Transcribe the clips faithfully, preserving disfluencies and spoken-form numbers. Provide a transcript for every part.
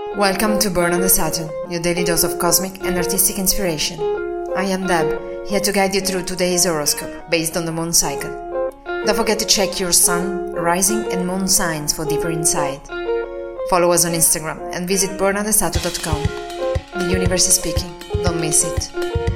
Welcome to Burn on the Saturn, your daily dose of cosmic and artistic inspiration. I am Deb, here to guide you through today's horoscope based on the moon cycle. Don't forget to check your sun, rising and moon signs for deeper insight. Follow us on Instagram and visit burn on the saturn dot com. The universe is speaking, don't miss it.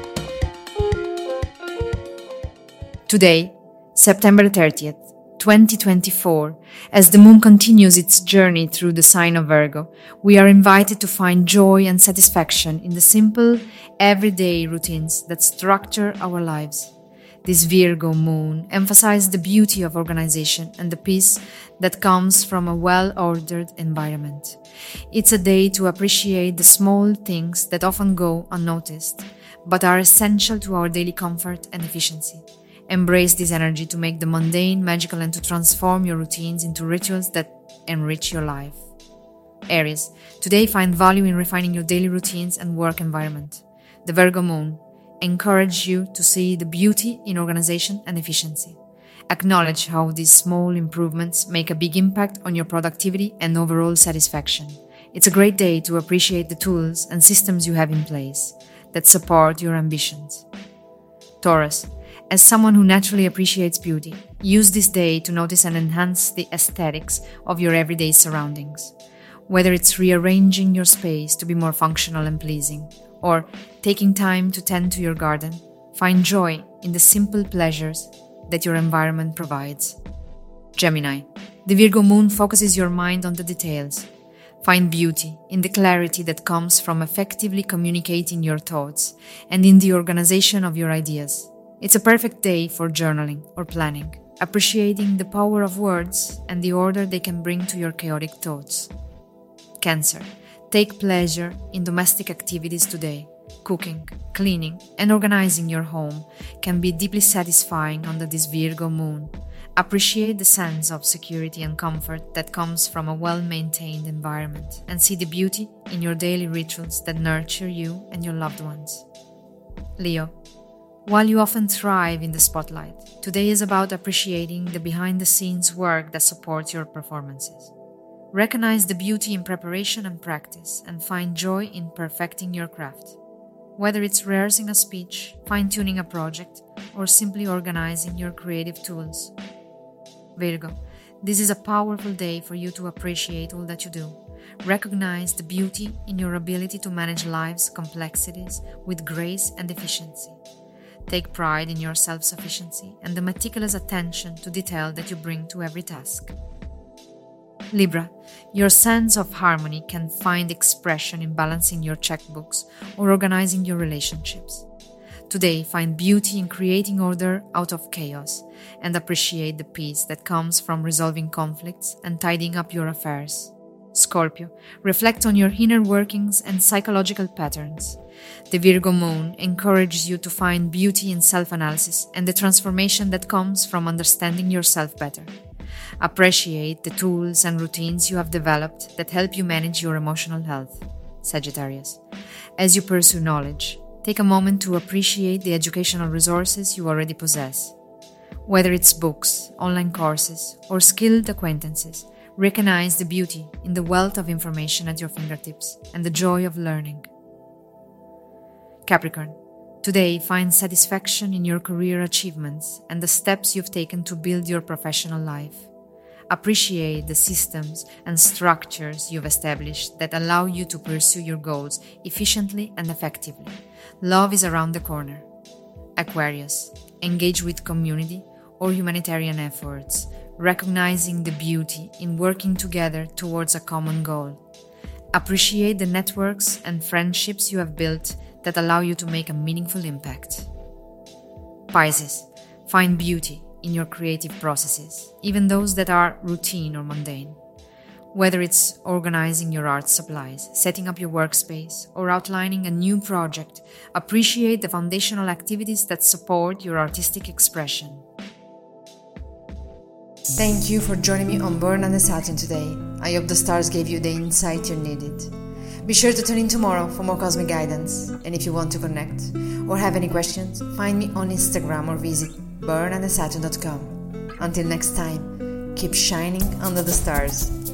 Today, September thirtieth, twenty twenty-four, as the moon continues its journey through the sign of Virgo, we are invited to find joy and satisfaction in the simple, everyday routines that structure our lives. This Virgo moon emphasizes the beauty of organization and the peace that comes from a well-ordered environment. It's a day to appreciate the small things that often go unnoticed, but are essential to our daily comfort and efficiency. Embrace this energy to make the mundane magical and to transform your routines into rituals that enrich your life. Aries, today find value in refining your daily routines and work environment. The Virgo moon encourages you to see the beauty in organization and efficiency. Acknowledge how these small improvements make a big impact on your productivity and overall satisfaction. It's a great day to appreciate the tools and systems you have in place that support your ambitions. Taurus, as someone who naturally appreciates beauty, use this day to notice and enhance the aesthetics of your everyday surroundings. Whether it's rearranging your space to be more functional and pleasing, or taking time to tend to your garden, find joy in the simple pleasures that your environment provides. Gemini, the Virgo moon focuses your mind on the details. Find beauty in the clarity that comes from effectively communicating your thoughts and in the organization of your ideas. It's a perfect day for journaling or planning, appreciating the power of words and the order they can bring to your chaotic thoughts. Cancer, take pleasure in domestic activities today. Cooking, cleaning, and organizing your home can be deeply satisfying under this Virgo moon. Appreciate the sense of security and comfort that comes from a well-maintained environment and see the beauty in your daily rituals that nurture you and your loved ones. Leo, while you often thrive in the spotlight, today is about appreciating the behind-the-scenes work that supports your performances. Recognize the beauty in preparation and practice and find joy in perfecting your craft. Whether it's rehearsing a speech, fine-tuning a project, or simply organizing your creative tools. Virgo, this is a powerful day for you to appreciate all that you do. Recognize the beauty in your ability to manage life's complexities with grace and efficiency. Take pride in your self-sufficiency and the meticulous attention to detail that you bring to every task. Libra, your sense of harmony can find expression in balancing your checkbooks or organizing your relationships. Today, find beauty in creating order out of chaos and appreciate the peace that comes from resolving conflicts and tidying up your affairs. Scorpio, reflect on your inner workings and psychological patterns. The Virgo moon encourages you to find beauty in self-analysis and the transformation that comes from understanding yourself better. Appreciate the tools and routines you have developed that help you manage your emotional health. Sagittarius, as you pursue knowledge, take a moment to appreciate the educational resources you already possess. Whether it's books, online courses, or skilled acquaintances, recognize the beauty in the wealth of information at your fingertips and the joy of learning. Capricorn, today find satisfaction in your career achievements and the steps you've taken to build your professional life. Appreciate the systems and structures you've established that allow you to pursue your goals efficiently and effectively. Love is around the corner. Aquarius, engage with community or humanitarian efforts, recognizing the beauty in working together towards a common goal. Appreciate the networks and friendships you have built that allow you to make a meaningful impact. Pisces, find beauty in your creative processes, even those that are routine or mundane. Whether it's organizing your art supplies, setting up your workspace, or outlining a new project, appreciate the foundational activities that support your artistic expression. Thank you for joining me on Burn on the Saturn today. I hope the stars gave you the insight you needed. Be sure to tune in tomorrow for more cosmic guidance. And if you want to connect or have any questions, find me on Instagram or visit burn on the saturn dot com. Until next time, keep shining under the stars.